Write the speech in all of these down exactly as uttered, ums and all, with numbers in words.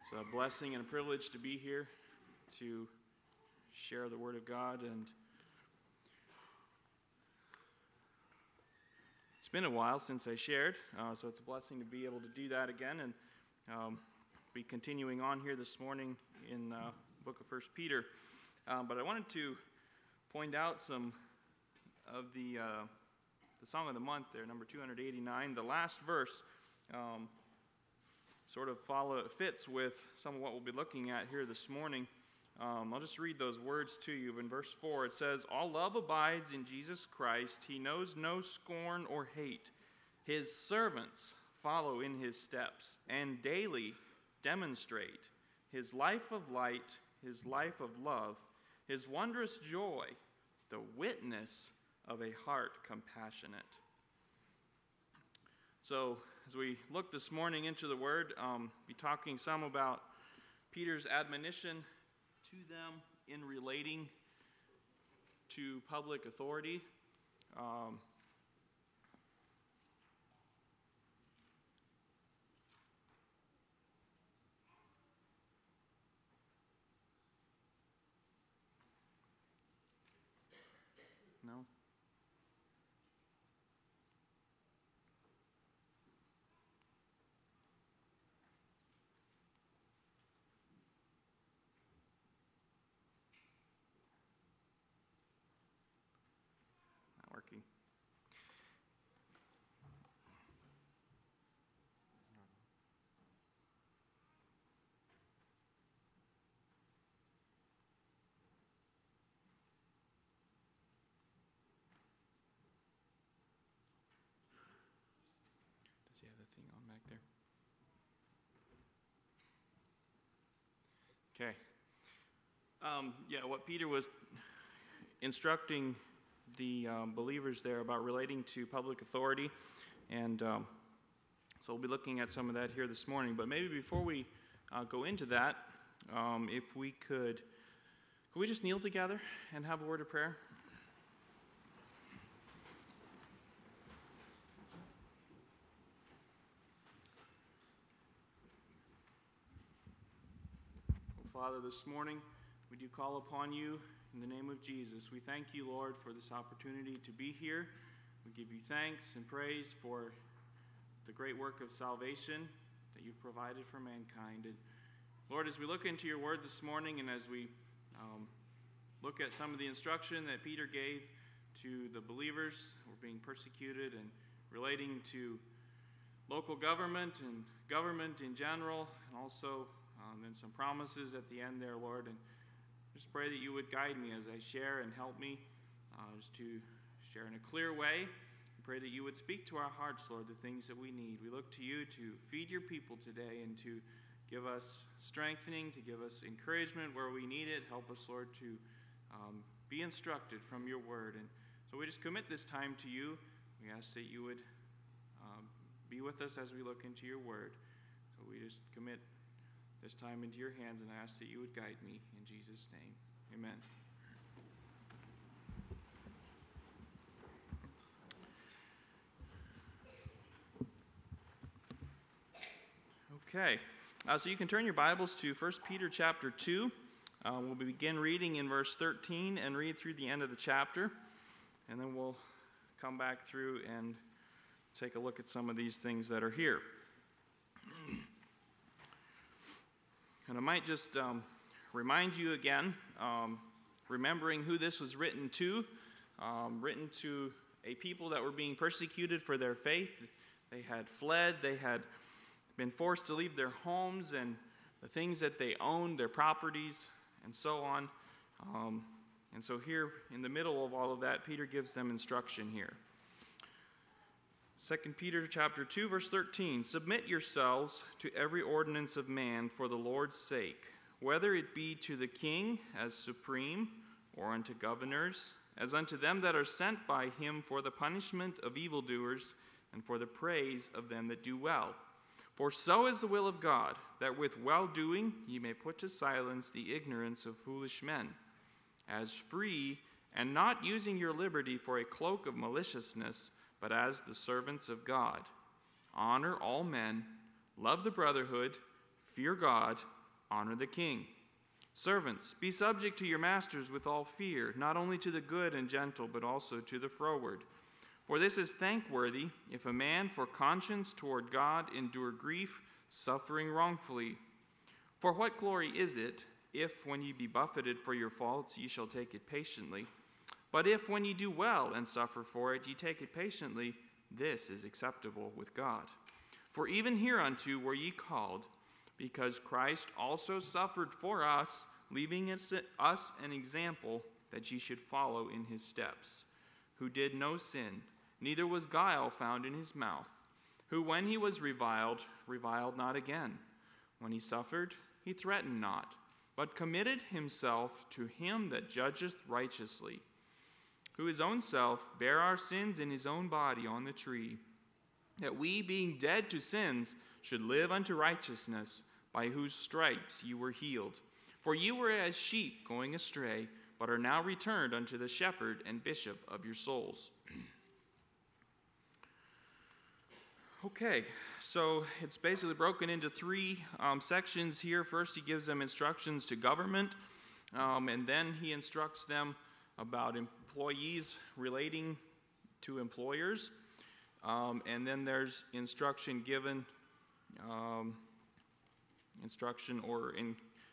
It's a blessing and a privilege to be here to share the Word of God, and it's been a while since I shared, uh, so it's a blessing to be able to do that again, and um, be continuing on here this morning in uh, the book of First Peter. Um, but I wanted to point out some of the uh, the song of the month there, number two eighty-nine. The last verse um, sort of follow fits with some of what we'll be looking at here this morning. Um, I'll just read those words to you. In verse four, it says, "All love abides in Jesus Christ. He knows no scorn or hate. His servants follow in his steps and daily demonstrate his life of light, his life of love, his wondrous joy, the witness of a heart compassionate." So, as we look this morning into the Word, um, be talking some about Peter's admonition to them in relating to public authority. Um, no? Working. Does he have the thing on back there? Okay. Um, yeah, what Peter was instructing the um, believers there about relating to public authority, and um, so we'll be looking at some of that here this morning. But maybe before we uh, go into that, um, if we could, could we just kneel together and have a word of prayer? Oh, Father, this morning we do call upon you in the name of Jesus. We thank you, Lord, for this opportunity to be here. We give you thanks and praise for the great work of salvation that you've provided for mankind. And Lord, as we look into your word this morning, and as we um, look at some of the instruction that Peter gave to the believers who were being persecuted and relating to local government and government in general, and also um, and some promises at the end there, Lord, and just pray that you would guide me as I share and help me uh, just to share in a clear way. I pray that you would speak to our hearts, Lord, the things that we need. We look to you to feed your people today and to give us strengthening, to give us encouragement where we need it. Help us, Lord, to um, be instructed from your word. And so we just commit this time to you. We ask that you would um, be with us as we look into your word. So we just commit this time into your hands, and I ask that you would guide me in Jesus' name. Amen. Okay, uh, so you can turn your Bibles to First Peter chapter two. Uh, we'll begin reading in verse thirteen and read through the end of the chapter, and then we'll come back through and take a look at some of these things that are here. And I might just um, remind you again, um, remembering who this was written to, um, written to a people that were being persecuted for their faith. They had fled, they had been forced to leave their homes and the things that they owned, their properties, and so on. Um, and so here, in the middle of all of that, Peter gives them instruction here. Second Peter chapter two, verse thirteen, "Submit yourselves to every ordinance of man for the Lord's sake, whether it be to the king as supreme, or unto governors, as unto them that are sent by him for the punishment of evildoers, and for the praise of them that do well. For so is the will of God, that with well-doing ye may put to silence the ignorance of foolish men, as free, and not using your liberty for a cloak of maliciousness, but as the servants of God. Honor all men, love the brotherhood, fear God, honor the king. Servants, be subject to your masters with all fear, not only to the good and gentle, but also to the froward. For this is thankworthy, if a man for conscience toward God endure grief, suffering wrongfully. For what glory is it, if when ye be buffeted for your faults, ye shall take it patiently? But if when ye do well and suffer for it, ye take it patiently, this is acceptable with God. For even hereunto were ye called, because Christ also suffered for us, leaving us an example that ye should follow in his steps, who did no sin, neither was guile found in his mouth, who when he was reviled, reviled not again. When he suffered, he threatened not, but committed himself to him that judgeth righteously, who his own self bare our sins in his own body on the tree, that we, being dead to sins, should live unto righteousness, by whose stripes ye were healed. For ye were as sheep going astray, but are now returned unto the shepherd and bishop of your souls. Okay, so it's basically broken into three um, sections here. First, he gives them instructions to government, um, and then he instructs them about employees relating to employers. Um, and then there's instruction given, um, instruction or in,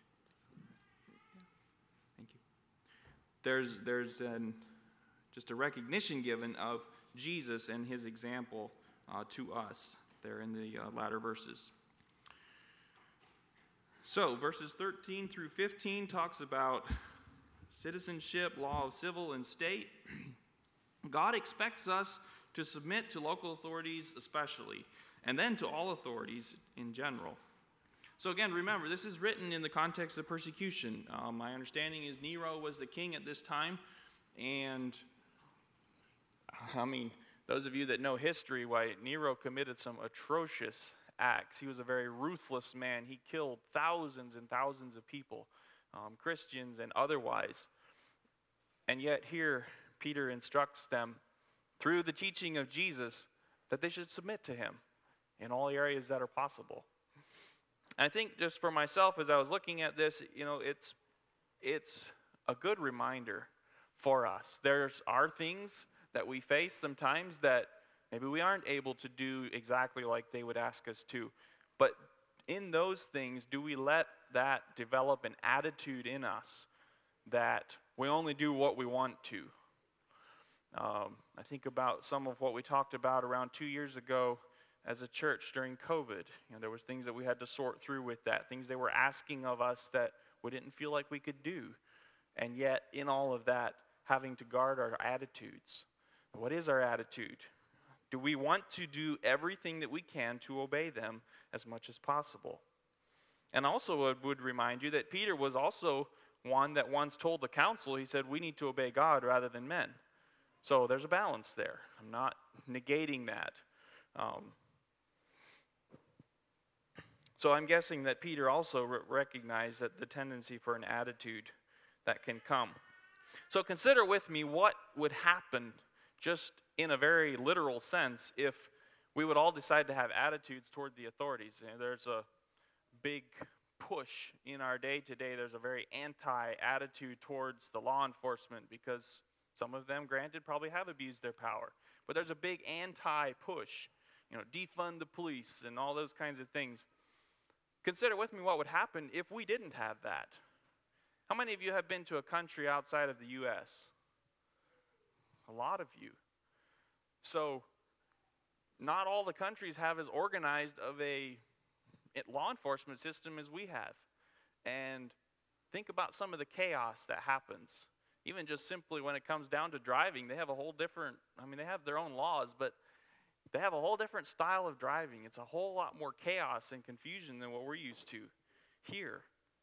thank you. There's there's an, just a recognition given of Jesus and his example uh, to us there in the uh, latter verses. So verses thirteen through fifteen talks about citizenship, law of civil and state. God expects us to submit to local authorities especially, and then to all authorities in general. So again, remember, this is written in the context of persecution. Um, my understanding is Nero was the king at this time, and I mean, those of you that know history, why Nero committed some atrocious acts. He was a very ruthless man. He killed thousands and thousands of people, um, Christians and otherwise. And yet here, Peter instructs them through the teaching of Jesus that they should submit to him in all areas that are possible. And I think just for myself, as I was looking at this, you know, it's it's a good reminder for us. There's are things that we face sometimes that maybe we aren't able to do exactly like they would ask us to. But in those things, do we let that develop an attitude in us that we only do what we want to? Um, I think about some of what we talked about around two years ago as a church during COVID. You know, there was things that we had to sort through with that, things they were asking of us that we didn't feel like we could do. And yet, in all of that, having to guard our attitudes. What is our attitude? Do we want to do everything that we can to obey them as much as possible? And also, I would remind you that Peter was also one that once told the council, he said, we need to obey God rather than men. So there's a balance there. I'm not negating that. Um, so I'm guessing that Peter also re- recognized that the tendency for an attitude that can come. So consider with me what would happen just in a very literal sense if we would all decide to have attitudes toward the authorities. You know, there's a big push in our day today. There's a very anti-attitude towards the law enforcement because some of them, granted, probably have abused their power. But there's a big anti-push, you know, defund the police and all those kinds of things. Consider with me what would happen if we didn't have that. How many of you have been to a country outside of the U S? A lot of you. So, not all the countries have as organized of a law enforcement system as we have. And think about some of the chaos that happens. Even just simply when it comes down to driving, they have a whole different, I mean, they have their own laws, but they have a whole different style of driving. It's a whole lot more chaos and confusion than what we're used to here.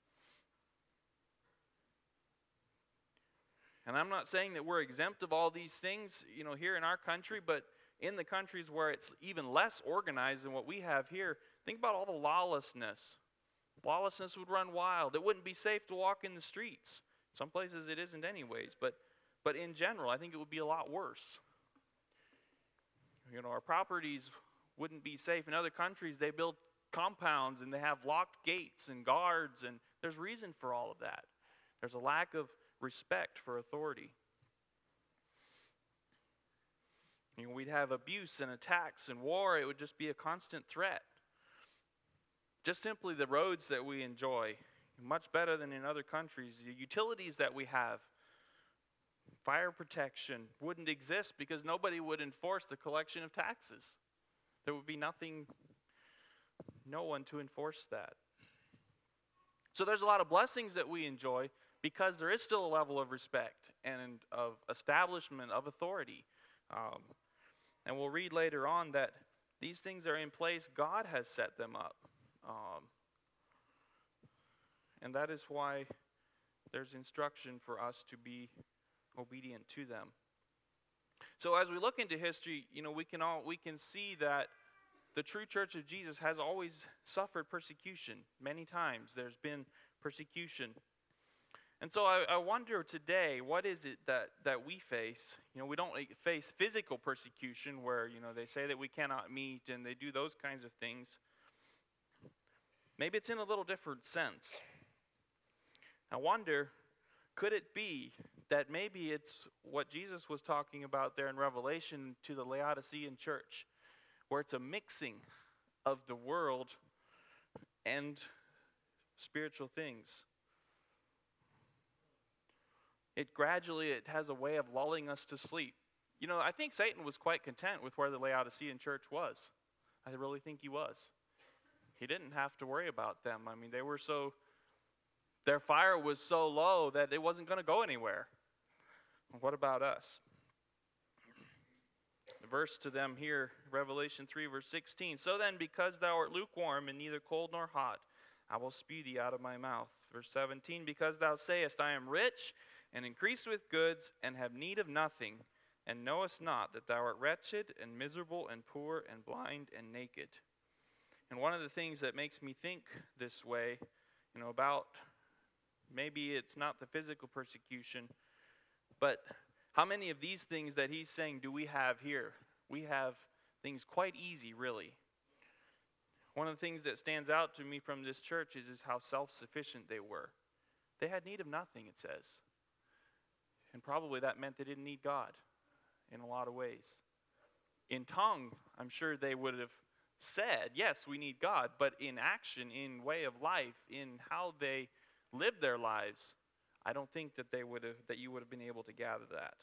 And I'm not saying that we're exempt of all these things, you know, here in our country, but in the countries where it's even less organized than what we have here, think about all the lawlessness. Lawlessness would run wild. It wouldn't be safe to walk in the streets. Some places it isn't anyways, but but in general, I think it would be a lot worse. You know, our properties wouldn't be safe. In other countries, they build compounds and they have locked gates and guards, and there's reason for all of that. There's a lack of respect for authority. You know, we'd have abuse and attacks and war. It would just be a constant threat. Just simply the roads that we enjoy, much better than in other countries. The utilities that we have, fire protection wouldn't exist because nobody would enforce the collection of taxes. There would be nothing, no one to enforce that. So there's a lot of blessings that we enjoy because there is still a level of respect and of establishment of authority. Um, and we'll read later on that these things are in place. God has set them up. Um, and that is why there's instruction for us to be obedient to them. So as we look into history, you know, we can all we can see that the true church of Jesus has always suffered persecution. Many times there's been persecution. And so I, I wonder today, what is it that, that we face? You know, we don't face physical persecution where, you know, they say that we cannot meet and they do those kinds of things. Maybe it's in a little different sense. I wonder, could it be that maybe it's what Jesus was talking about there in Revelation to the Laodicean church, where it's a mixing of the world and spiritual things? It gradually, it has a way of lulling us to sleep. You know, I think Satan was quite content with where the Laodicean church was. I really think he was. He didn't have to worry about them. I mean, they were so, their fire was so low that it wasn't going to go anywhere. What about us? The verse to them here, Revelation three, verse sixteen. So then, because thou art lukewarm and neither cold nor hot, I will spew thee out of my mouth. Verse seventeen, because thou sayest, I am rich and increased with goods and have need of nothing, and knowest not that thou art wretched and miserable and poor and blind and naked. And one of the things that makes me think this way, you know, about maybe it's not the physical persecution, but how many of these things that he's saying do we have here? We have things quite easy, really. One of the things that stands out to me from this church is, is how self-sufficient they were. They had need of nothing, it says. And probably that meant they didn't need God in a lot of ways. In tongue, I'm sure they would have said, yes, we need God, but in action, in way of life, in how they lived their lives, I don't think that they would have, that you would have been able to gather that.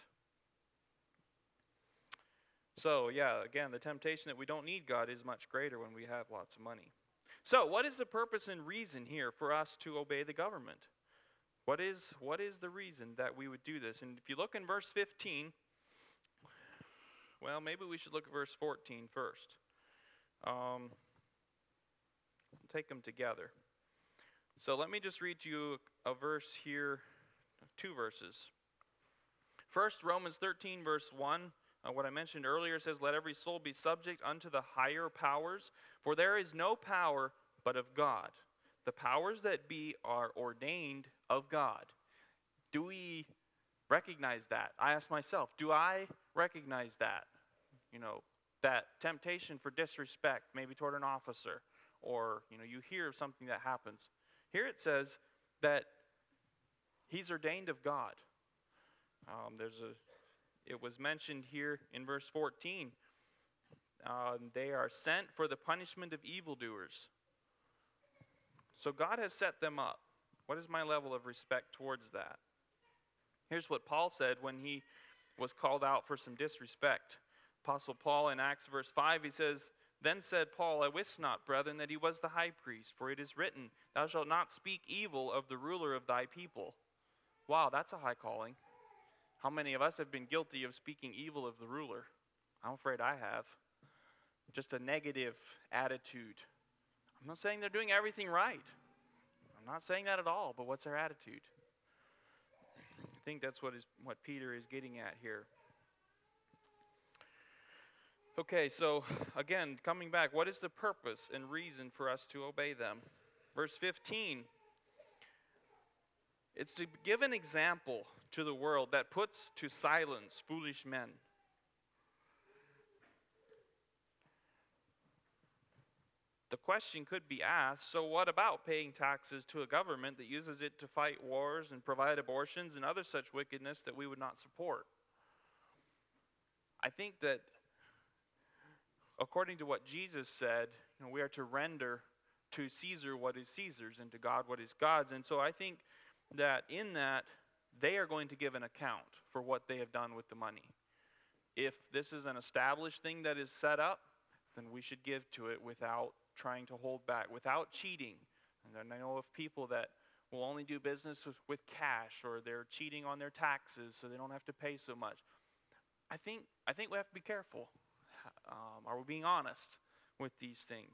So, yeah, again, the temptation that we don't need God is much greater when we have lots of money. So, what is the purpose and reason here for us to obey the government? What is, what is the reason that we would do this? And if you look in verse fifteen, well, maybe we should look at verse fourteen first. Um, take them together. So let me just read to you a verse here, two verses. First, Romans thirteen, verse one. Uh, what I mentioned earlier says, let every soul be subject unto the higher powers, for there is no power but of God. The powers that be are ordained of God. Do we recognize that? I ask myself, do I recognize that? You know, that temptation for disrespect, maybe toward an officer, or, you know, you hear of something that happens. Here it says that he's ordained of God. Um, there's a, it was mentioned here in verse fourteen. Uh, they are sent for the punishment of evildoers. So God has set them up. What is my level of respect towards that? Here's what Paul said when he was called out for some disrespect. Apostle Paul in Acts verse five, he says, then said Paul, I wist not, brethren, that he was the high priest, for it is written, thou shalt not speak evil of the ruler of thy people. Wow, that's a high calling. How many of us have been guilty of speaking evil of the ruler? I'm afraid I have. Just a negative attitude. I'm not saying they're doing everything right. I'm not saying that at all, but what's their attitude? I think that's what is what Peter is getting at here. Okay, so again, coming back, what is the purpose and reason for us to obey them? Verse fifteen, it's to give an example to the world that puts to silence foolish men. the question could be asked, so what about paying taxes to a government that uses it to fight wars and provide abortions and other such wickedness that we would not support? I think that according to what Jesus said, you know, we are to render to Caesar what is Caesar's and to God what is God's. And so I think that in that, they are going to give an account for what they have done with the money. If this is an established thing that is set up, then we should give to it without trying to hold back, without cheating. And then I know of people that will only do business with, with cash, or they're cheating on their taxes so they don't have to pay so much. I think I think we have to be careful. Um, are we being honest with these things?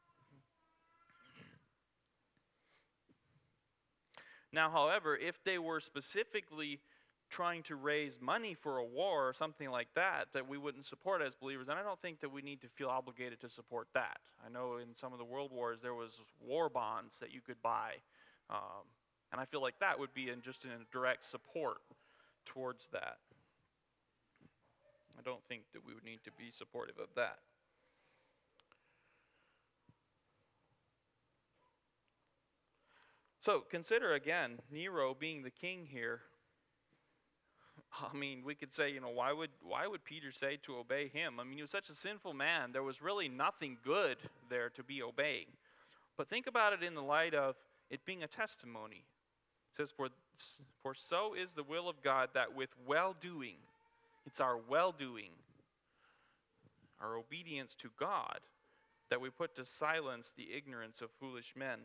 Now, however, if they were specifically trying to raise money for a war or something like that, that we wouldn't support as believers, then I don't think that we need to feel obligated to support that. I know in some of the world wars there was war bonds that you could buy, um, and I feel like that would be in just in a direct support towards that. I don't think that we would need to be supportive of that. So consider again, Nero being the king here. I mean, we could say, you know, why would why would Peter say to obey him? I mean, he was such a sinful man. There was really nothing good there to be obeying. But think about it in the light of it being a testimony. It says, for, for so is the will of God, that with well-doing, it's our well-doing, our obedience to God, that we put to silence the ignorance of foolish men.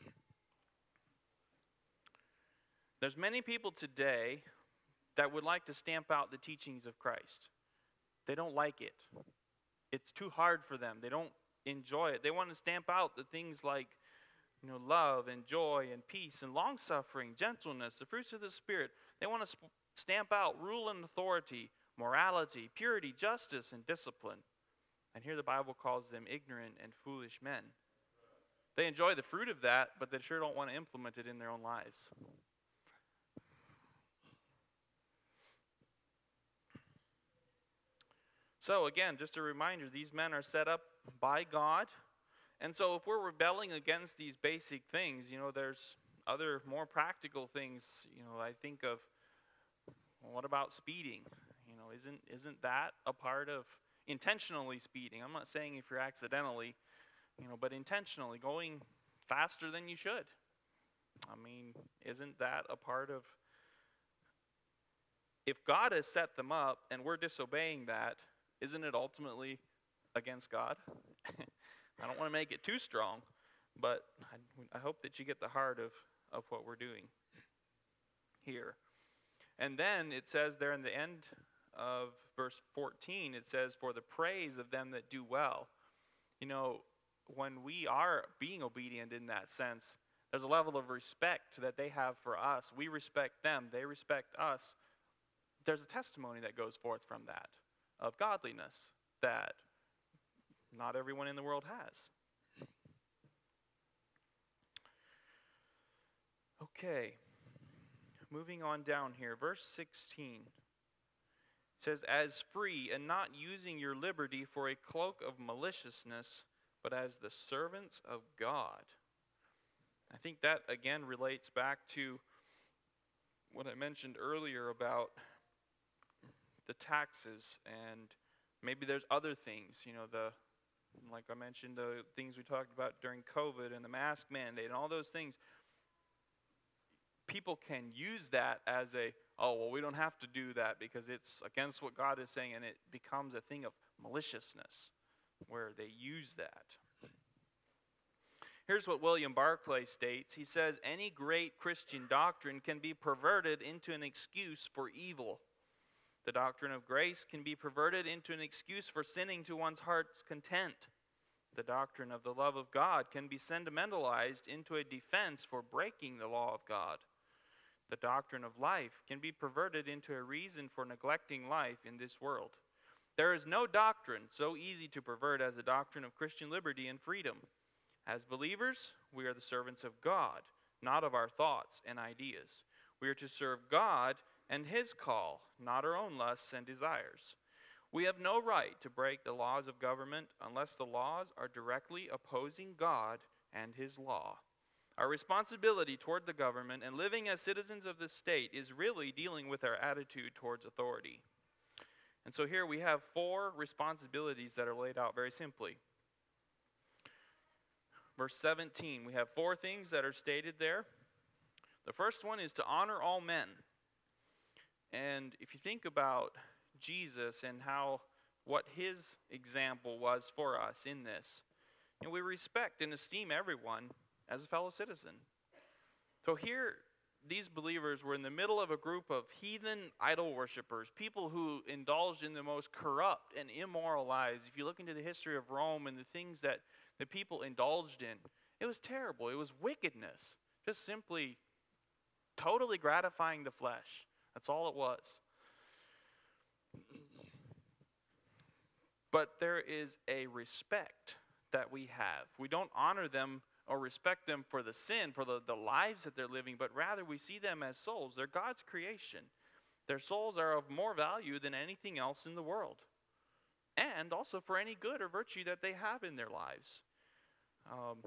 There's many people today that would like to stamp out the teachings of Christ. They don't like it. It's too hard for them. They don't enjoy it. They want to stamp out the things like, you know, love and joy and peace and long-suffering, gentleness, the fruits of the Spirit. They want to sp- stamp out rule and authority, morality, purity, justice, and discipline. And here the Bible calls them ignorant and foolish men. They enjoy the fruit of that, but they sure don't want to implement it in their own lives. So again, just a reminder, these men are set up by God. And so if we're rebelling against these basic things, you know, there's other more practical things. You know, I think of, well, what about speeding? You know, isn't isn't that a part of intentionally speeding? I'm not saying if you're accidentally, you know, but intentionally going faster than you should. I mean, isn't that a part of, if God has set them up and we're disobeying that, isn't it ultimately against God? I don't want to make it too strong, but I, I hope that you get the heart of, of what we're doing here. And then it says there in the end of verse fourteen, it says, for the praise of them that do well. You know, when we are being obedient in that sense, there's a level of respect that they have for us. We respect them. They respect us. There's a testimony that goes forth from that, of godliness, that not everyone in the world has. Okay, moving on down here, verse sixteen says, as free and not using your liberty for a cloak of maliciousness, but as the servants of God. I think that again relates back to what I mentioned earlier about the taxes, and maybe there's other things, you know, the like I mentioned, the things we talked about during COVID and the mask mandate and all those things. People can use that as a, oh, well, we don't have to do that because it's against what God is saying, and it becomes a thing of maliciousness where they use that. Here's what William Barclay states. He says, any great Christian doctrine can be perverted into an excuse for evil. The doctrine of grace can be perverted into an excuse for sinning to one's heart's content. The doctrine of the love of God can be sentimentalized into a defense for breaking the law of God. The doctrine of life can be perverted into a reason for neglecting life in this world. There is no doctrine so easy to pervert as the doctrine of Christian liberty and freedom. As believers, we are the servants of God, not of our thoughts and ideas. We are to serve God and His call, not our own lusts and desires. We have no right to break the laws of government unless the laws are directly opposing God and His law. Our responsibility toward the government and living as citizens of the state is really dealing with our attitude towards authority. And so here we have four responsibilities that are laid out very simply. Verse seventeen, we have four things that are stated there. The first one is to honor all men. And if you think about Jesus and how what his example was for us in this, and we respect and esteem everyone as a fellow citizen. So here, these believers were in the middle of a group of heathen idol worshipers, people who indulged in the most corrupt and immoral lives. If you look into the history of Rome and the things that the people indulged in, it was terrible. It was wickedness, just simply totally gratifying the flesh. That's all it was. But there is a respect that we have. We don't honor them or respect them for the sin, for the, the lives that they're living, but rather we see them as souls. They're God's creation. Their souls are of more value than anything else in the world, and also for any good or virtue that they have in their lives. Um,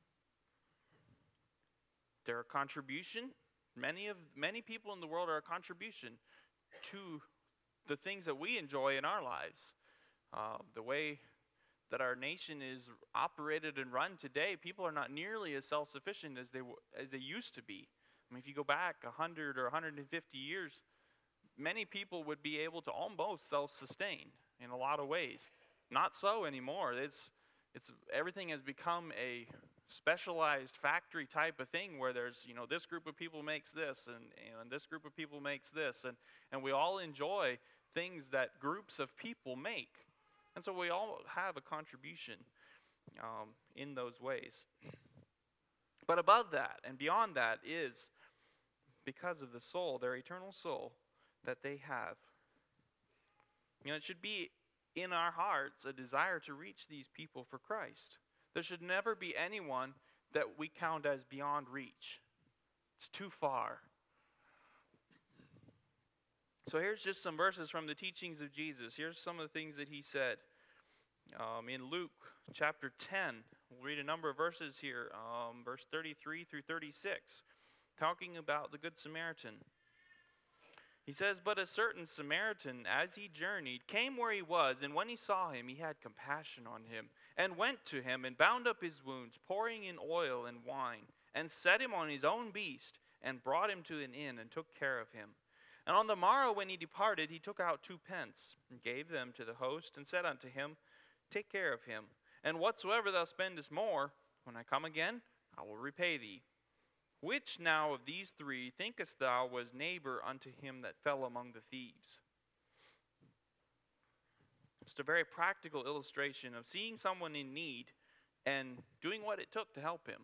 they're a contribution. Many of many people in the world are a contribution to the things that we enjoy in our lives. Uh, the way that our nation is operated and run today, people are not nearly as self-sufficient as they as they used to be. I mean, if you go back one hundred or one hundred fifty years, many people would be able to almost self-sustain in a lot of ways. Not so anymore. It's it's everything has become a specialized factory type of thing where there's, you know, this group of people makes this and, and this group of people makes this, and, and we all enjoy things that groups of people make. And so we all have a contribution um, in those ways. But above that and beyond that is because of the soul, their eternal soul that they have. You know, it should be in our hearts a desire to reach these people for Christ. There should never be anyone that we count as beyond reach. It's too far. So here's just some verses from the teachings of Jesus. Here's some of the things that he said. Um, in Luke chapter ten, we'll read a number of verses here, um, verse thirty-three through thirty-six, talking about the Good Samaritan. He says, "But a certain Samaritan, as he journeyed, came where he was, and when he saw him, he had compassion on him, and went to him, and bound up his wounds, pouring in oil and wine, and set him on his own beast, and brought him to an inn, and took care of him. And on the morrow when he departed, he took out two pence, and gave them to the host, and said unto him, Take care of him, and whatsoever thou spendest more, when I come again, I will repay thee. Which now of these three thinkest thou was neighbor unto him that fell among the thieves?" Just a very practical illustration of seeing someone in need and doing what it took to help him.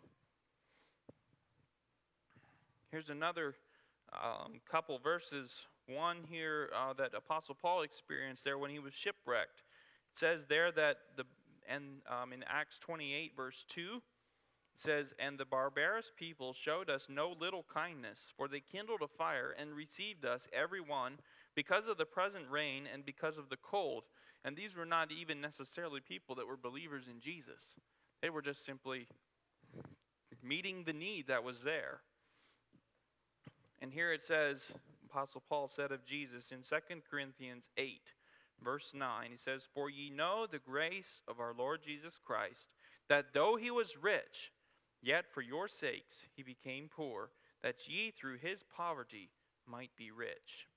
Here's another um, couple verses. One here uh, that Apostle Paul experienced there when he was shipwrecked. It says there that the and um, in Acts twenty-eight verse two, it says, "And the barbarous people showed us no little kindness, for they kindled a fire and received us every one because of the present rain and because of the cold." And these were not even necessarily people that were believers in Jesus. They were just simply meeting the need that was there. And here it says, Apostle Paul said of Jesus in Second Corinthians eight, verse nine, he says, "For ye know the grace of our Lord Jesus Christ, that though he was rich, yet for your sakes he became poor, that ye through his poverty might be rich."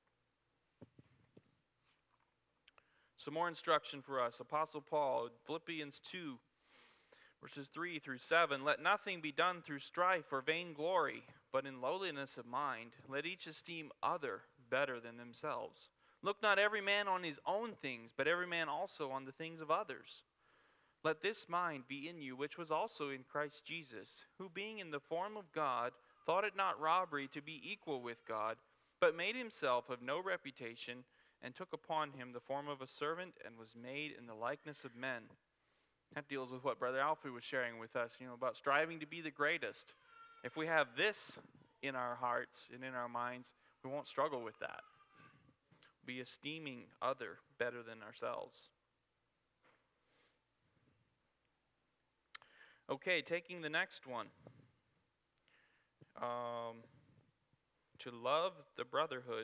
Some more instruction for us. Apostle Paul, Philippians two, verses three through seven, "Let nothing be done through strife or vainglory, but in lowliness of mind, let each esteem other better than themselves. Look not every man on his own things, but every man also on the things of others. Let this mind be in you, which was also in Christ Jesus, who being in the form of God, thought it not robbery to be equal with God, but made himself of no reputation, and took upon him the form of a servant, and was made in the likeness of men." That deals with what Brother Alfred was sharing with us, you know, about striving to be the greatest. If we have this in our hearts and in our minds, we won't struggle with that. be esteeming other better than ourselves. Okay, taking the next one. Um, to love the brotherhood.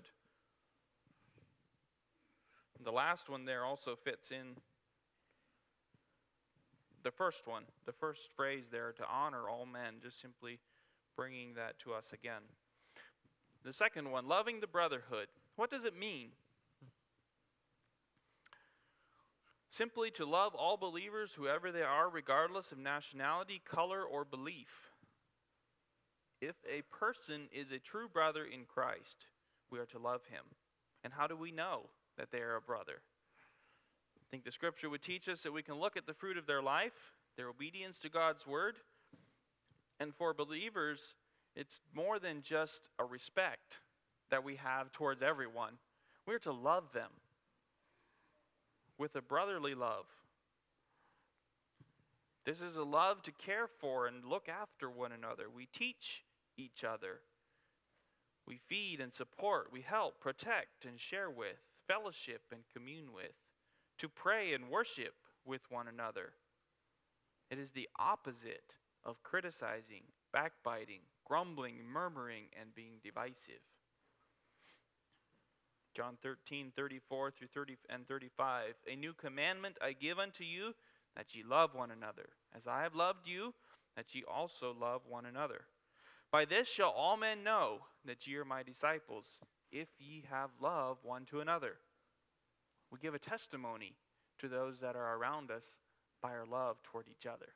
The last one there also fits in the first one, the first phrase there, to honor all men, just simply bringing that to us again. The second one, loving the brotherhood. What does it mean? Simply to love all believers, whoever they are, regardless of nationality, color, or belief. If a person is a true brother in Christ, we are to love him. And how do we know that they are a brother? I think the scripture would teach us that we can look at the fruit of their life, their obedience to God's word. And for believers, it's more than just a respect that we have towards everyone. We're to love them with a brotherly love. This is a love to care for and look after one another. We teach each other. We feed and support. We help, protect, and share with, fellowship and commune with, to pray and worship with one another. It is the opposite of criticizing, backbiting, grumbling, murmuring, and being divisive. John thirteen, thirty-four through thirty and thirty-five. A new commandment I give unto you, that ye love one another. As I have loved you, that ye also love one another. By this shall all men know that ye are my disciples, if ye have love one to another. We give a testimony to those that are around us by our love toward each other.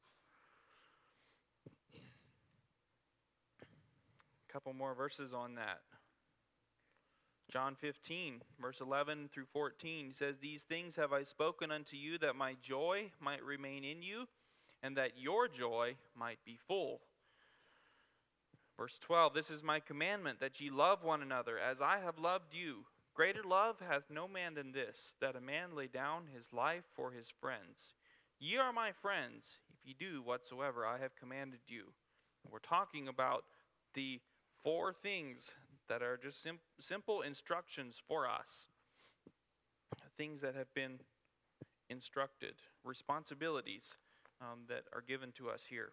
A couple more verses on that. John fifteen, verse eleven through fourteen says, These things have I spoken unto you, that my joy might remain in you, and that your joy might be full. Verse twelve, This is my commandment, that ye love one another, as I have loved you. Greater love hath no man than this, that a man lay down his life for his friends. Ye are my friends, if ye do whatsoever I have commanded you. And we're talking about the four things that are just sim- simple instructions for us. Things that have been instructed, responsibilities um, that are given to us here.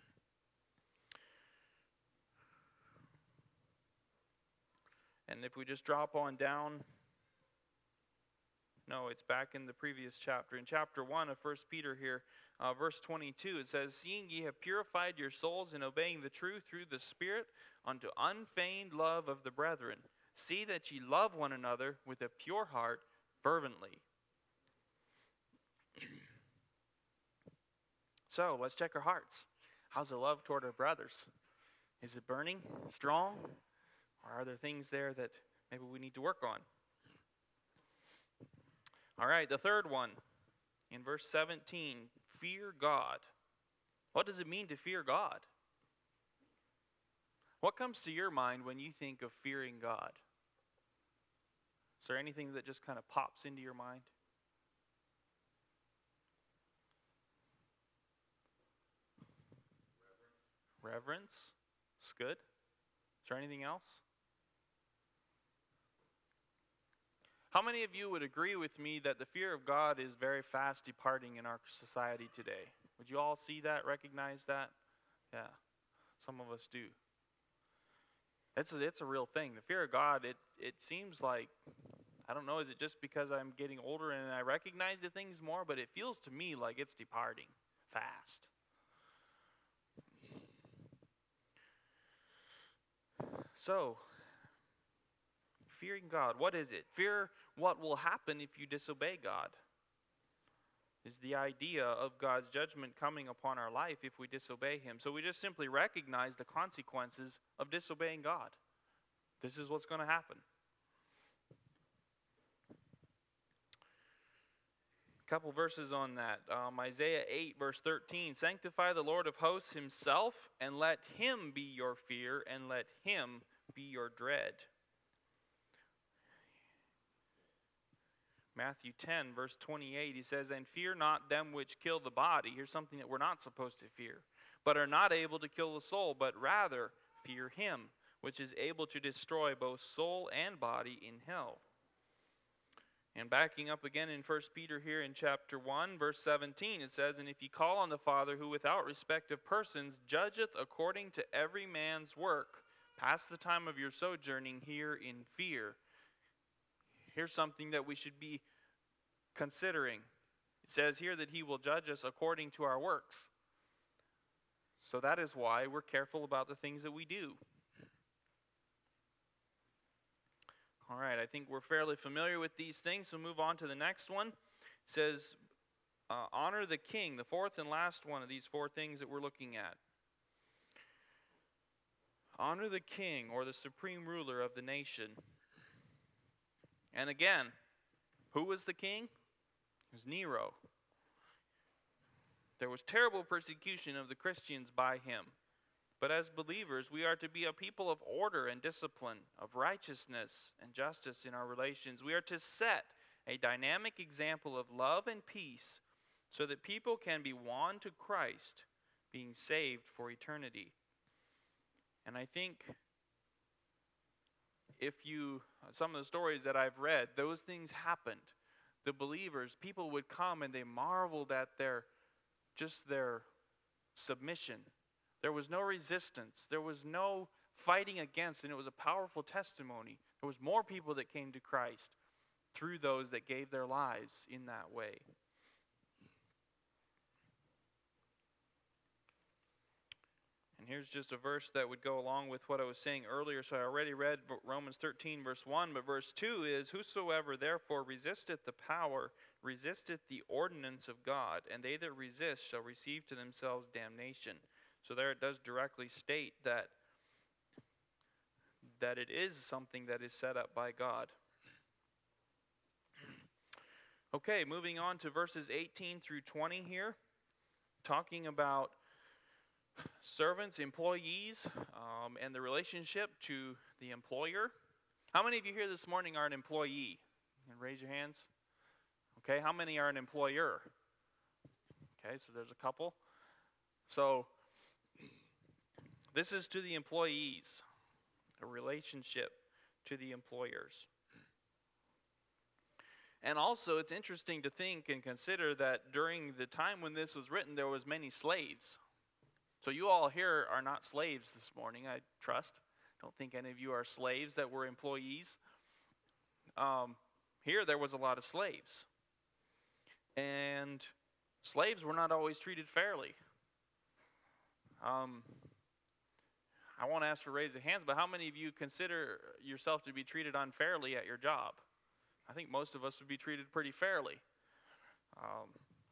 And if we just drop on down, no, it's back in the previous chapter. In chapter one of First Peter here, uh, verse twenty-two, it says, Seeing ye have purified your souls in obeying the truth through the Spirit, unto unfeigned love of the brethren, see that ye love one another with a pure heart fervently. So, let's check our hearts. How's the love toward our brothers? Is it burning, strong? Or are there things there that maybe we need to work on? All right, the third one, in verse seventeen, fear God. What does it mean to fear God? What comes to your mind when you think of fearing God? Is there anything that just kind of pops into your mind? Reverence. Reverence. It's good. Is there anything else? How many of you would agree with me that the fear of God is very fast departing in our society today? Would you all see that, recognize that? Yeah, some of us do. It's a, it's a real thing. The fear of God, it, it seems like, I don't know, is it just because I'm getting older and I recognize the things more, but it feels to me like it's departing fast. So, fearing God, what is it? Fear what will happen if you disobey God. Is the idea of God's judgment coming upon our life if we disobey Him. So we just simply recognize the consequences of disobeying God. This is what's going to happen. A couple verses on that. Um, Isaiah eight, verse thirteen. Sanctify the Lord of hosts Himself, and let Him be your fear, and let Him be your dread. Matthew ten, verse twenty-eight, he says, And fear not them which kill the body. Here's something that we're not supposed to fear. But are not able to kill the soul, but rather fear Him, which is able to destroy both soul and body in hell. And backing up again in First Peter here in chapter one, verse seventeen, it says, "And if ye call on the Father, who without respect of persons judgeth according to every man's work, pass the time of your sojourning here in fear." Here's something that we should be considering. It says here that he will judge us according to our works. So that is why we're careful about the things that we do. All right, I think we're fairly familiar with these things, so move on to the next one. It says, uh, honor the king, the fourth and last one of these four things that we're looking at. Honor the king, or the supreme ruler of the nation. And again, who was the king? It was Nero. There was terrible persecution of the Christians by him. But as believers, we are to be a people of order and discipline, of righteousness and justice in our relations. We are to set a dynamic example of love and peace so that people can be won to Christ, being saved for eternity. And I think if you, some of the stories that I've read, those things happened. The believers, people would come and they marveled at their, just their submission. There was no resistance. There was no fighting against, and it was a powerful testimony. There was more people that came to Christ through those that gave their lives in that way. And here's just a verse that would go along with what I was saying earlier. So I already read Romans thirteen, verse one, but verse two is, "Whosoever therefore resisteth the power, resisteth the ordinance of God, and they that resist shall receive to themselves damnation." So there it does directly state that, that it is something that is set up by God. Okay, moving on to verses eighteen through twenty here, talking about servants, employees, um, and the relationship to the employer. How many of you here this morning are an employee? And raise your hands. Okay, how many are an employer? Okay, so there's a couple. So this is to the employees, a relationship to the employers. And also, it's interesting to think and consider that during the time when this was written, there was many slaves. So you all here are not slaves this morning, I trust. Don't think any of you are slaves that were employees. Um, here, there was a lot of slaves. And slaves were not always treated fairly. Um, I won't ask for raise of hands, but how many of you consider yourself to be treated unfairly at your job? I think most of us would be treated pretty fairly. Um,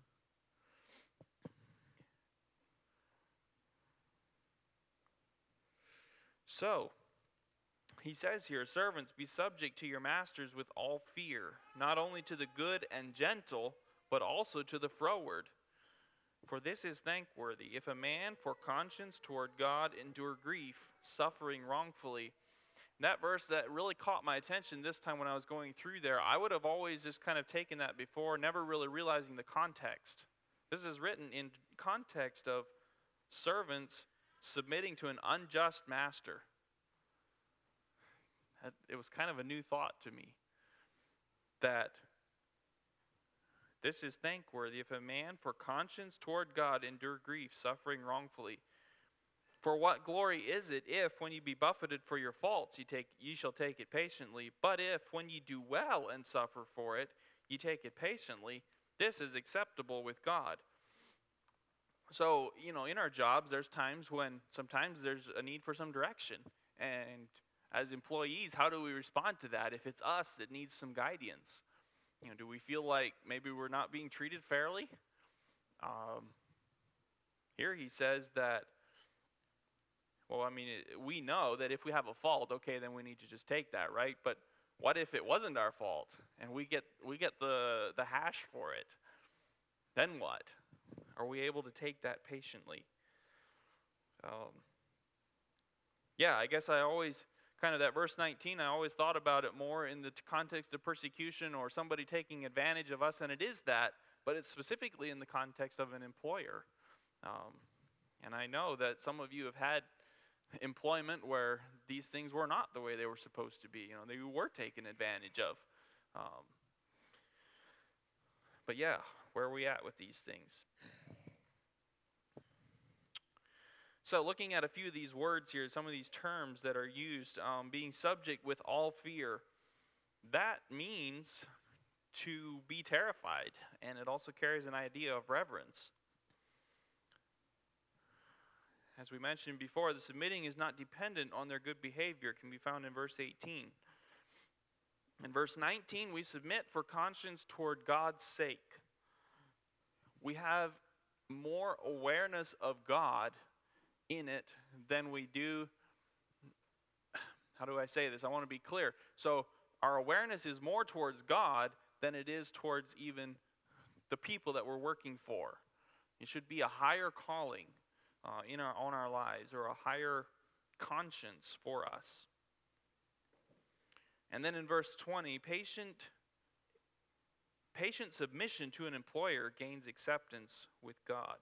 so, he says here, "Servants, be subject to your masters with all fear, not only to the good and gentle, but also to the froward. For this is thankworthy, if a man for conscience toward God endure grief, suffering wrongfully." That verse that really caught my attention this time when I was going through there, I would have always just kind of taken that before, never really realizing the context. This is written in context of servants submitting to an unjust master. It was kind of a new thought to me, that this is thankworthy if a man for conscience toward God endure grief, suffering wrongfully. For what glory is it if, when ye be buffeted for your faults, ye take ye shall take it patiently? But if, when ye do well and suffer for it, ye take it patiently, this is acceptable with God. So, you know, in our jobs, there's times when sometimes there's a need for some direction. And as employees, how do we respond to that if it's us that needs some guidance? You know, do we feel like maybe we're not being treated fairly? Um, here he says that, well, I mean, it, we know that if we have a fault, okay, then we need to just take that, right? But what if it wasn't our fault and we get we get the, the hash for it? Then what? Are we able to take that patiently? Um, yeah, I guess I always, kind of that verse nineteen, I always thought about it more in the context of persecution or somebody taking advantage of us, and it is that, but it's specifically in the context of an employer. Um, and I know that some of you have had employment where these things were not the way they were supposed to be. You know, they were taken advantage of. Um, But yeah, where are we at with these things? So looking at a few of these words here, some of these terms that are used, um, being subject with all fear, that means to be terrified, and it also carries an idea of reverence. As we mentioned before, the submitting is not dependent on their good behavior. It can be found in verse eighteen. In verse nineteen, we submit for conscience toward God's sake. We have more awareness of God in it than we do, how do I say this? I want to be clear. So our awareness is more towards God than it is towards even the people that we're working for. It should be a higher calling uh, in our on our lives, or a higher conscience for us. And then in verse twenty, patient patient submission to an employer gains acceptance with God.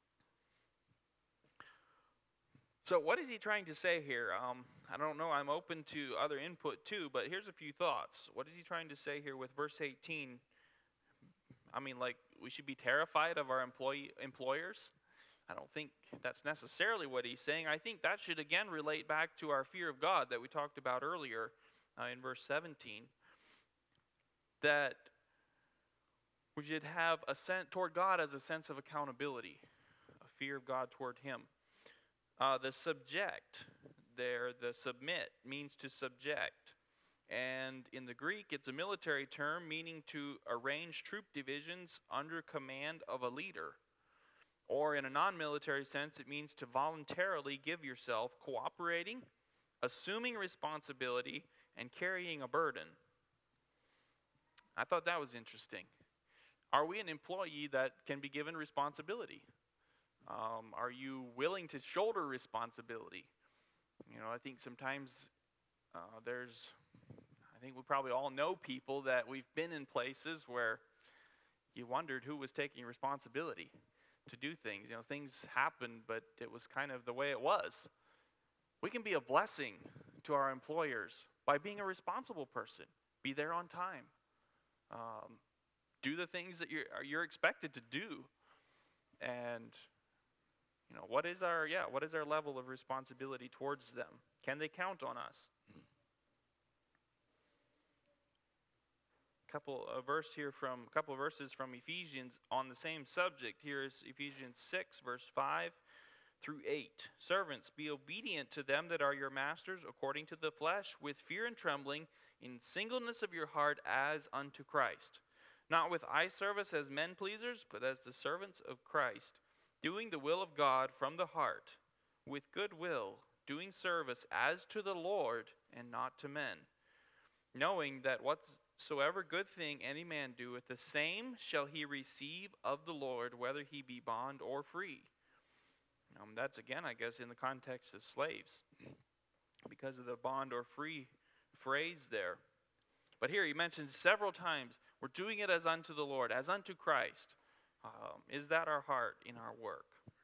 So what is he trying to say here? Um, I don't know. I'm open to other input too, but here's a few thoughts. What is he trying to say here with verse eighteen? I mean, like, we should be terrified of our employee employers? I don't think that's necessarily what he's saying. I think that should again relate back to our fear of God that we talked about earlier uh, in verse seventeen. That we should have a sense toward God as a sense of accountability, a fear of God toward him. Uh, the subject there, the submit, means to subject. And in the Greek, it's a military term meaning to arrange troop divisions under command of a leader. Or in a non-military sense, it means to voluntarily give yourself, cooperating, assuming responsibility, and carrying a burden. I thought that was interesting. Are we an employee that can be given responsibility? Um, are you willing to shoulder responsibility? You know, I think sometimes uh, there's, I think we probably all know people that we've been in places where you wondered who was taking responsibility to do things. You know, things happened, but it was kind of the way it was. We can be a blessing to our employers by being a responsible person. Be there on time. Um, do the things that you're, you're expected to do. And you know, what is our yeah, what is our level of responsibility towards them? Can they count on us? Couple a verse here from a couple of verses from Ephesians on the same subject. Here is Ephesians six, verse five through eight. Servants, be obedient to them that are your masters according to the flesh, with fear and trembling, in singleness of your heart as unto Christ. Not with eye service as men pleasers, but as the servants of Christ, doing the will of God from the heart, with good will, doing service as to the Lord and not to men, knowing that whatsoever good thing any man doeth, the same shall he receive of the Lord, whether he be bond or free. Um, that's again, I guess, in the context of slaves, because of the bond or free phrase there. But here he mentions several times, we're doing it as unto the Lord, as unto Christ. Um, is that our heart in our work?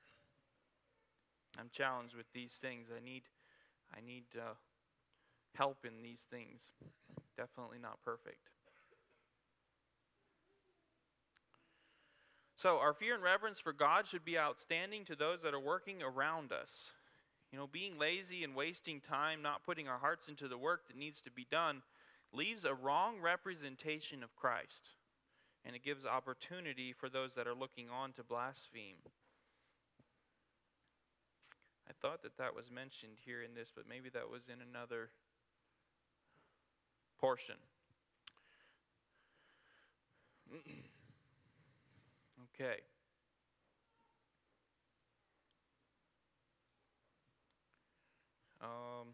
I'm challenged with these things. I need, I need uh, help in these things. Definitely not perfect. So our fear and reverence for God should be outstanding to those that are working around us. You know, being lazy and wasting time, not putting our hearts into the work that needs to be done, leaves a wrong representation of Christ. And it gives opportunity for those that are looking on to blaspheme. I thought that that was mentioned here in this, but maybe that was in another portion. Okay. Um,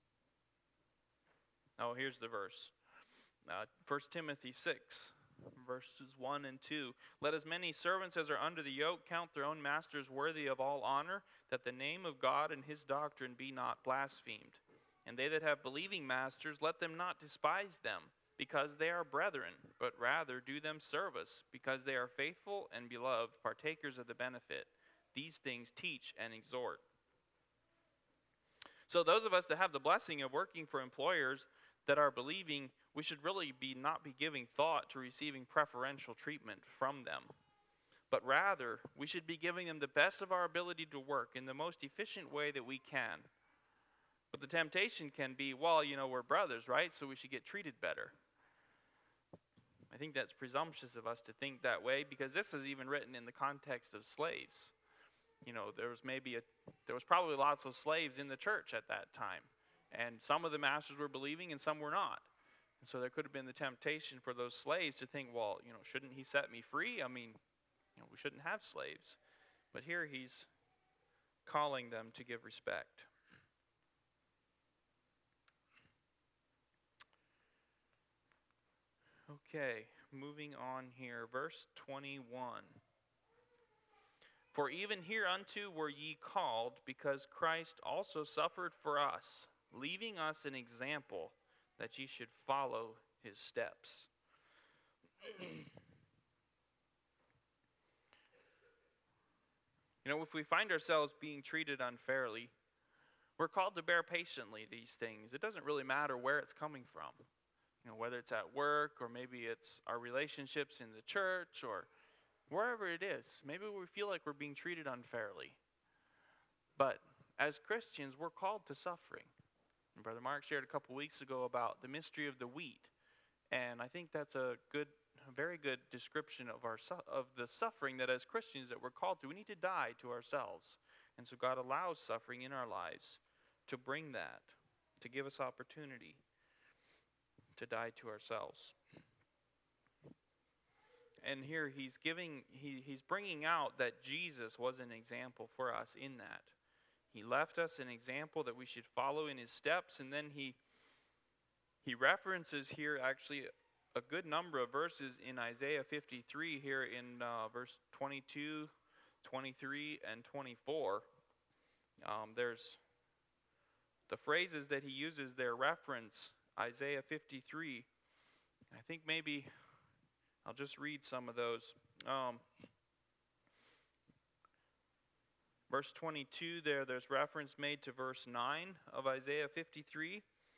oh, here's the verse. Uh, First Timothy six, verses one and two. Let as many servants as are under the yoke count their own masters worthy of all honor, that the name of God and his doctrine be not blasphemed. And they that have believing masters, let them not despise them, because they are brethren, but rather do them service, because they are faithful and beloved, partakers of the benefit. These things teach and exhort. So those of us that have the blessing of working for employers that are believing, we should really be not be giving thought to receiving preferential treatment from them. But rather, we should be giving them the best of our ability to work in the most efficient way that we can. But the temptation can be, well, you know, we're brothers, right? So we should get treated better. I think that's presumptuous of us to think that way, because this is even written in the context of slaves. You know, there was maybe a, there was probably lots of slaves in the church at that time. And some of the masters were believing and some were not. And so there could have been the temptation for those slaves to think, well, you know, shouldn't he set me free? I mean, you know, we shouldn't have slaves. But here he's calling them to give respect. Okay, moving on here, verse twenty-one. For even hereunto were ye called, because Christ also suffered for us, leaving us an example, that ye should follow his steps. You know, if we find ourselves being treated unfairly, we're called to bear patiently these things. It doesn't really matter where it's coming from. You know, whether it's at work, or maybe it's our relationships in the church, or wherever it is. Maybe we feel like we're being treated unfairly. But as Christians, we're called to suffering. And Brother Mark shared a couple weeks ago about the mystery of the wheat. And I think that's a good, a very good description of our su- of the suffering that as Christians that we're called to. We need to die to ourselves. And so God allows suffering in our lives to bring that, to give us opportunity to die to ourselves. And here he's giving, he, he's bringing out that Jesus was an example for us in that. He left us an example that we should follow in his steps, and then he he references here actually a good number of verses in Isaiah fifty-three here in uh, verse twenty-two, twenty-three, and twenty-four. Um, there's the phrases that he uses there reference Isaiah fifty-three. I think maybe I'll just read some of those. Um, verse twenty-two there, there's reference made to verse nine of Isaiah fifty-three.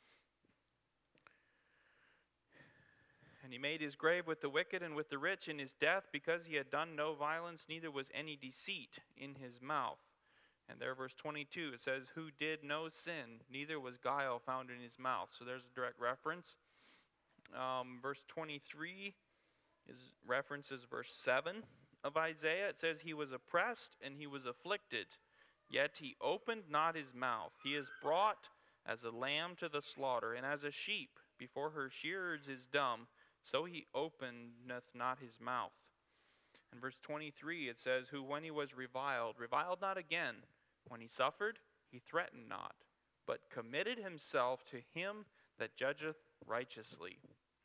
And he made his grave with the wicked and with the rich in his death, because he had done no violence, neither was any deceit in his mouth. And there, verse twenty-two, it says, who did no sin, neither was guile found in his mouth. So there's a direct reference. Um, verse twenty-three is references verse seven of Isaiah. It says, he was oppressed and he was afflicted, yet he opened not his mouth. He is brought as a lamb to the slaughter, and as a sheep before her shearers is dumb, so he openeth not his mouth. In verse twenty-three it says, who when he was reviled, reviled not again. When he suffered, he threatened not, but committed himself to him that judgeth righteously.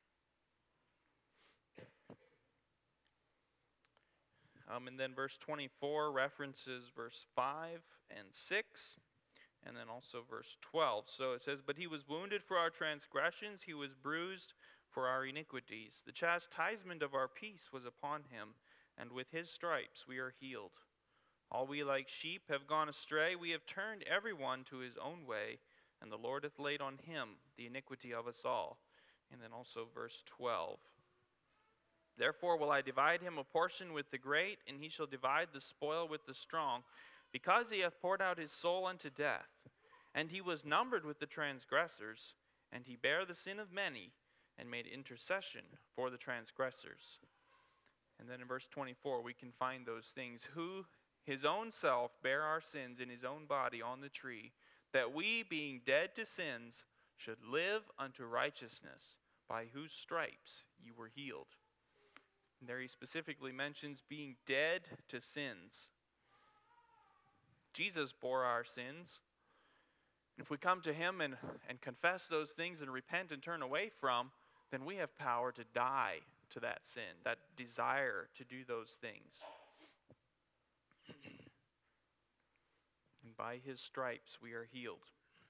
Um, and then verse twenty-four references verse five and six, and then also verse twelve. So it says, but he was wounded for our transgressions, he was bruised for our iniquities. The chastisement of our peace was upon him, and with his stripes we are healed. All we like sheep have gone astray, we have turned every one to his own way, and the Lord hath laid on him the iniquity of us all. And then also verse twelve. Therefore will I divide him a portion with the great, and he shall divide the spoil with the strong, because he hath poured out his soul unto death. And he was numbered with the transgressors, and he bare the sin of many, and made intercession for the transgressors. And then in verse twenty-four we can find those things. Who his own self bare our sins in his own body on the tree, that we, being dead to sins, should live unto righteousness, by whose stripes you were healed. And there he specifically mentions being dead to sins. Jesus bore our sins. If we come to him and, and confess those things and repent and turn away from, then we have power to die to that sin, that desire to do those things. And by his stripes we are healed.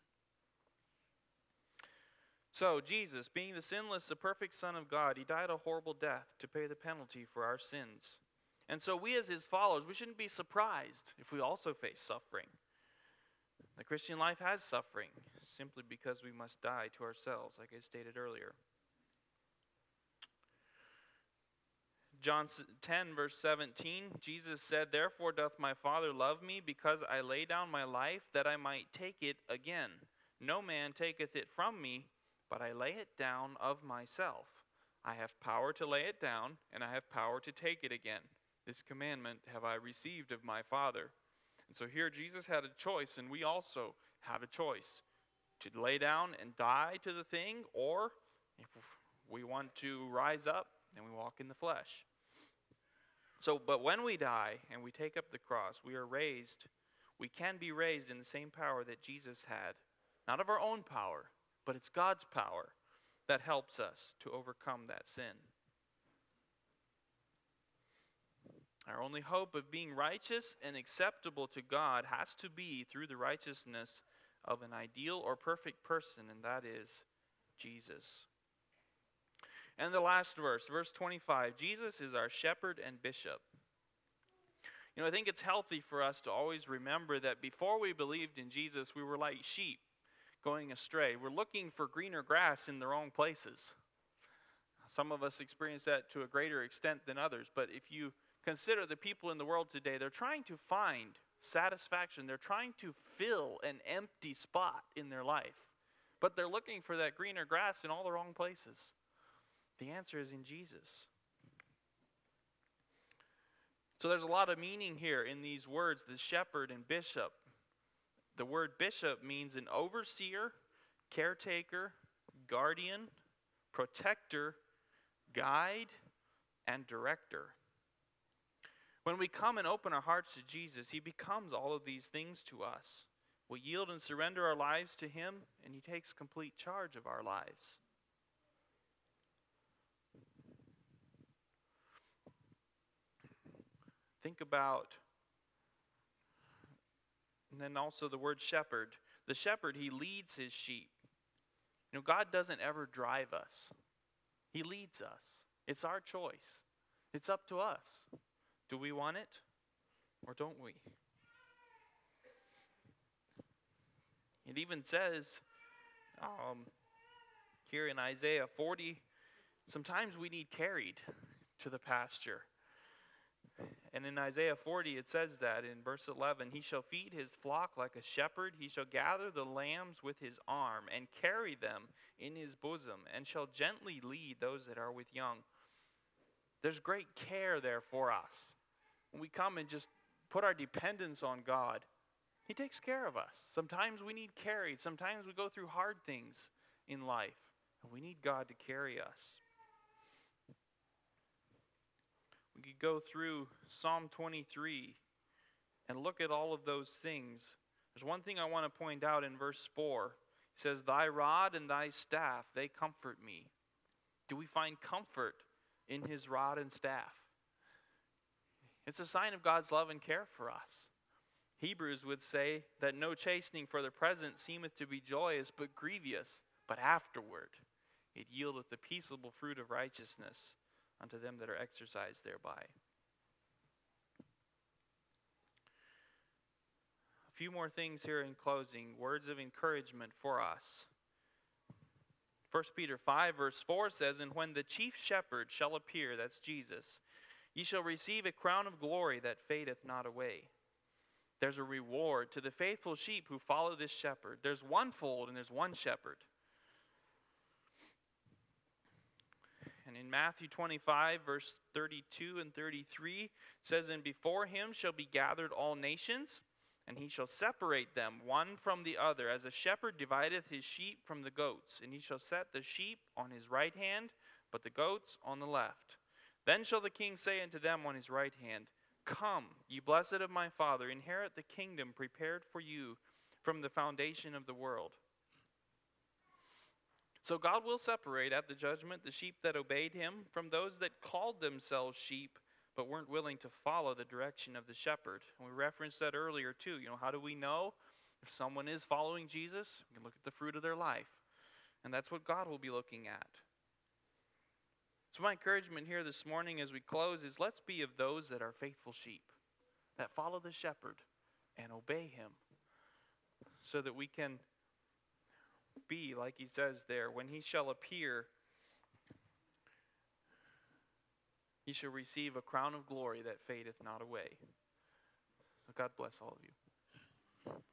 So Jesus, being the sinless, the perfect Son of God, he died a horrible death to pay the penalty for our sins. And so we as his followers, we shouldn't be surprised if we also face suffering. The Christian life has suffering, simply because we must die to ourselves, like I stated earlier. John ten, verse seventeen, Jesus said, "Therefore doth my Father love me, because I lay down my life, that I might take it again. No man taketh it from me, but I lay it down of myself. I have power to lay it down, and I have power to take it again. This commandment have I received of my Father." And so here Jesus had a choice, and we also have a choice to lay down and die to the thing, or if we want to rise up and we walk in the flesh. So, but when we die and we take up the cross, we are raised, we can be raised in the same power that Jesus had. Not of our own power, but it's God's power that helps us to overcome that sin. Our only hope of being righteous and acceptable to God has to be through the righteousness of an ideal or perfect person, and that is Jesus. And the last verse, verse twenty-five, Jesus is our shepherd and bishop. You know, I think it's healthy for us to always remember that before we believed in Jesus, we were like sheep going astray. We're looking for greener grass in the wrong places. Some of us experience that to a greater extent than others, but if you consider the people in the world today, they're trying to find satisfaction. They're trying to fill an empty spot in their life, but they're looking for that greener grass in all the wrong places. The answer is in Jesus. So there's a lot of meaning here in these words, the shepherd and bishop. The word bishop means an overseer, caretaker, guardian, protector, guide, and director. When we come and open our hearts to Jesus, he becomes all of these things to us. We yield and surrender our lives to him, and he takes complete charge of our lives. Think about, and then also the word shepherd. The shepherd, he leads his sheep. You know, God doesn't ever drive us. He leads us. It's our choice. It's up to us. Do we want it or don't we? It even says um, here in Isaiah forty, sometimes we need carried to the pasture. And in Isaiah forty, it says that in verse eleven, he shall feed his flock like a shepherd. He shall gather the lambs with his arm and carry them in his bosom, and shall gently lead those that are with young. There's great care there for us. When we come and just put our dependence on God, he takes care of us. Sometimes we need carried. Sometimes we go through hard things in life, and we need God to carry us. We could go through Psalm twenty-three and look at all of those things. There's one thing I want to point out in verse four. It says, "Thy rod and thy staff, they comfort me." Do we find comfort in his rod and staff? It's a sign of God's love and care for us. Hebrews would say that no chastening for the present seemeth to be joyous, but grievous. But afterward it yieldeth the peaceable fruit of righteousness unto them that are exercised thereby. A few more things here in closing, words of encouragement for us. First Peter five verse four says, "And when the chief shepherd shall appear," that's Jesus, "ye shall receive a crown of glory that fadeth not away." There's a reward to the faithful sheep who follow this shepherd. There's one fold and there's one shepherd. And in Matthew twenty-five, verse thirty-two and thirty-three, it says, "And before him shall be gathered all nations, and he shall separate them one from the other, as a shepherd divideth his sheep from the goats. And he shall set the sheep on his right hand, but the goats on the left. Then shall the king say unto them on his right hand, Come, ye blessed of my Father, inherit the kingdom prepared for you from the foundation of the world." So God will separate at the judgment the sheep that obeyed him from those that called themselves sheep but weren't willing to follow the direction of the shepherd. And we referenced that earlier too. You know, how do we know if someone is following Jesus? We can look at the fruit of their life. And that's what God will be looking at. So my encouragement here this morning as we close is, let's be of those that are faithful sheep, that follow the shepherd and obey him, so that we can be, like he says there, when he shall appear, He shall receive a crown of glory that fadeth not away. God bless all of you.